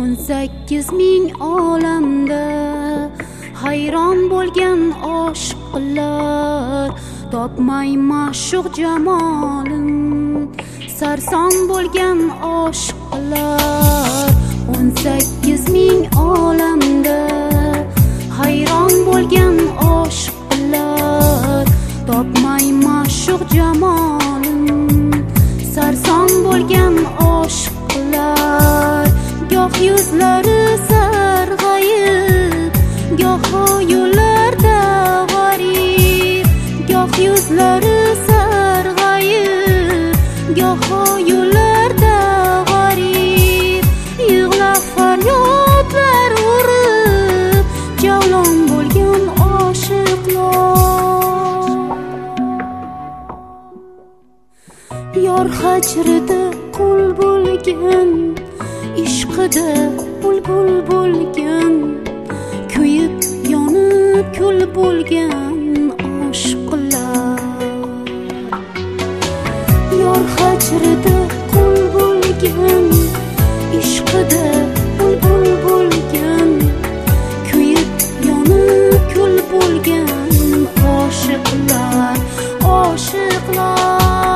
18,000 olamda hayron bo'lgan oshiqlar, topmay ma'shuq jamolim. Sarson bo'lgan oshiqlar, 18,000 olamda hayron bo'lgan oshiqlar, topmay ma'shuq jamolim. Sarson bo'lgan oshiqlar, goh yuzlari sarg'ayib, goho yo'llarda g'arib, goh yuzlari sarg'ayib, goho yo'llarda g'arib. Yig'lab faryodlar urib, javlon bo'lgan oshiqlar. Yor hajrida qul bo'lgan, ishqida bulbul bo'lgan, kuyib yonib kul bo'lgan oshiqlar. Yor hajrida qul bo'lgan, ishqida bulbul bo'lgan, kuyib yonib kul bo'lgan oshiqlar, oshiqlar.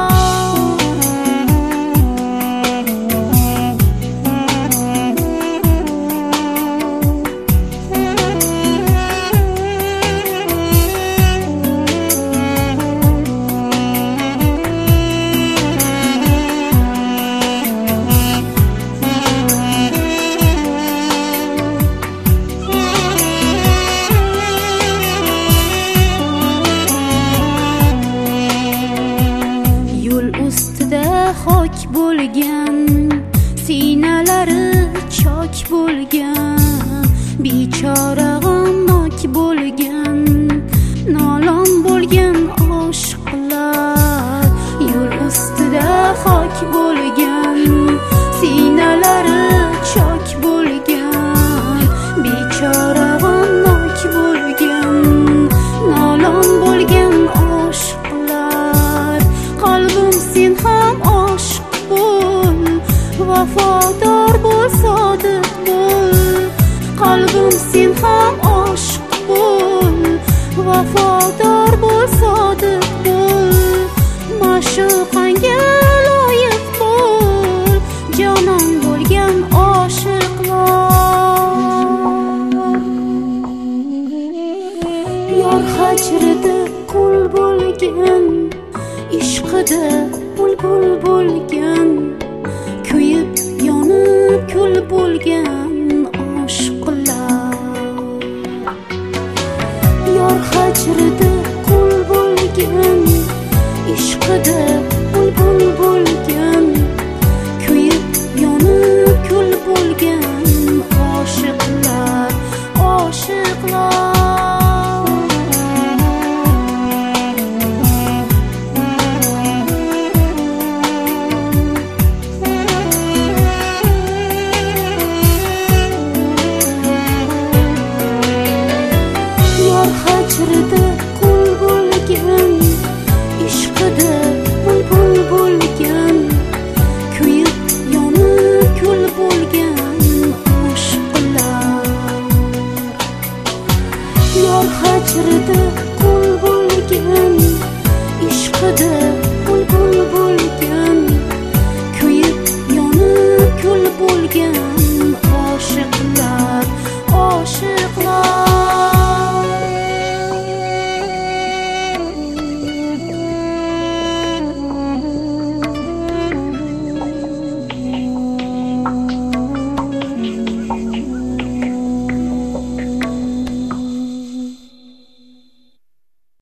Xok bo'lgan, sinalari chok bo'lgan, bechora g'amnok bo'lgan, nolon bo'lgan oshiqlar. Yo'l ustida xok bo'lgan, sinalari chok bo'lgan, bechora g'amnok bo'lgan, nolon bo'lgan oshiqlar. Qalbim sen ham vafodor bo'l, sodiq bo'l. Qalbim sen ham oshiq bo'l, vafodor bo'l, sodiq bo'l. Ma'shuqanga loyiq bo'l, jonon bo'lgan oshiqlar. Yor hajrida qul bo'lgan, ishqida bulbul bo'lgan, kuyib yonib kul bo'lgan oshiqlar. Yor hajrida qul bo'lgan, ishqida bulbul bo'lgan, kuyib yonib kul bo'lgan oshiqlar, oshiqlar. Hajrida qul bo'lgan, ishqida bulbul bo'lgan, kuyib yonib kul bo'lgan oshiqlar. Yor hajrida